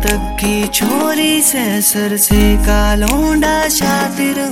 तक की छोरी से सर से का लौंडा शातिर